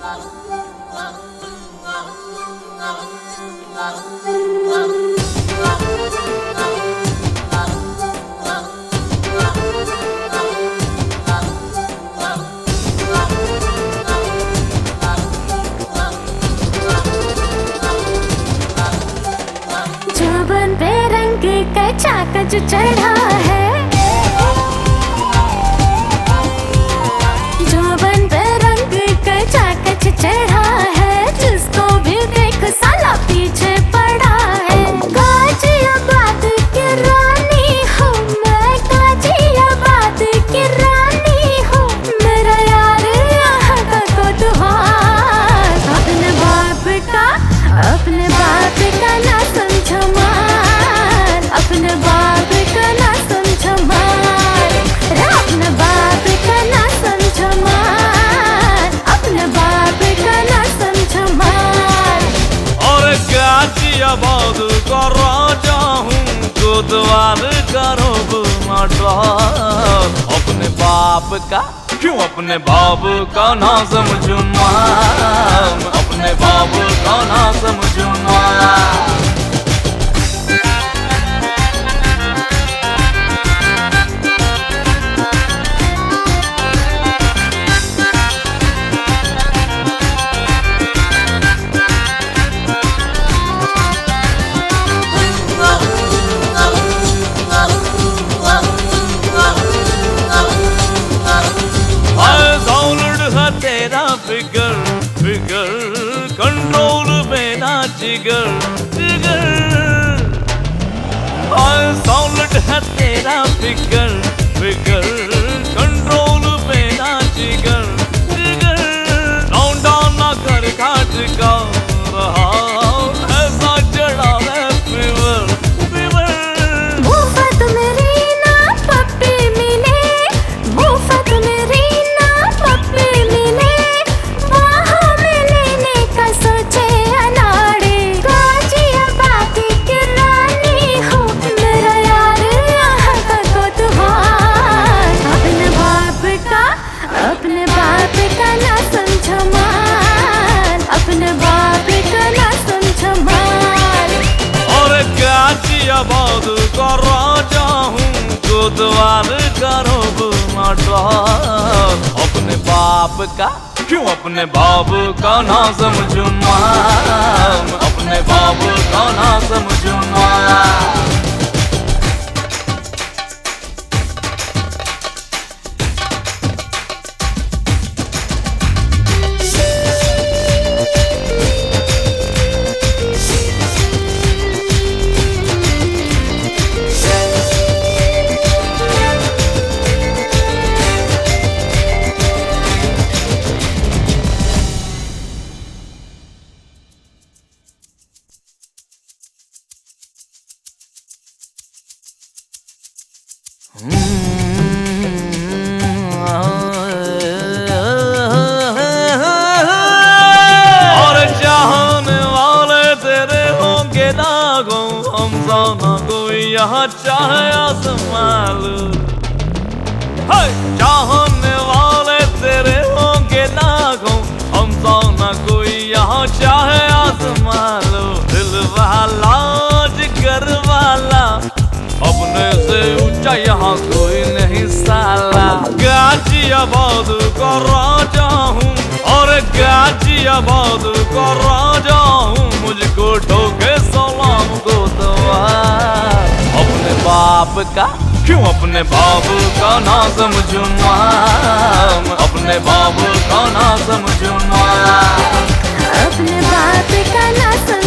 जुबान पे रंग का चाकच चढ़ा है, जुबान पे रंग का चाकच चढ़ा है, जिसको भी देख साला पीछे पड़ा है। गाजियाबाद की रानी हूँ मैं, गाजियाबाद की रानी हूँ, मेरा यार यहाँ का कोतवाल। अपने बाप का ना समझो मार, अपने बाप का ना समझो मार, अपने बाप का ना समझो मार, अपने बाप का ना समझो मार। और गाजियाबाद का राजा हूँ, कोतवाल करो मटर। अपने बाप का क्यों अपने बाप का ना समझो मार, अपने बाप का ना समझो मार। तेरा फिगर फिगर कंट्रोल में ना जिगर जिगर, सॉलिड है तेरा फिगर फिगर कंट्रोल में ना जिगर जिगर। लौंडा ना कर घाट का रहा, ऐसा चढ़ा है फीवर फीवर। मुफ्त मेरी ना पप्पी मिले, मुफ्त मेरी ना पप्पी मिले, वहाँ में लेने का सोचे अनाड़ी। गाजियाबाद की रानी हूँ, मेरा यार यहाँ का कोतवाल। अपने बाप का ना समझो मार, अपने बाप का ना समझो मार। और गाजियाबाद का राजा हूँ, कोतवाल करो मटर। अपने बाप का क्यों अपने बाप का ना समझो मार, अपने बाप का ना समझो मार। और चाहने वाले तेरे होंगे दागों, हम ना कोई यहाँ चाहे आसमान। चाहने वाले तेरे होंगे दागों, हम ना कोई यहाँ चाहे आसमान। दिल वाला जिगर वाला, अपने से ऊंचा यहाँ कोई नहीं साला। गाजियाबाद का राजा हूँ, और गाजियाबाद का राजा हूँ, मुझको ठोके सलाम कोतवाल। अपने बाप का क्यों अपने बाप का ना समझो मार, अपने बाप का ना समझो मार, अपने बाप का ना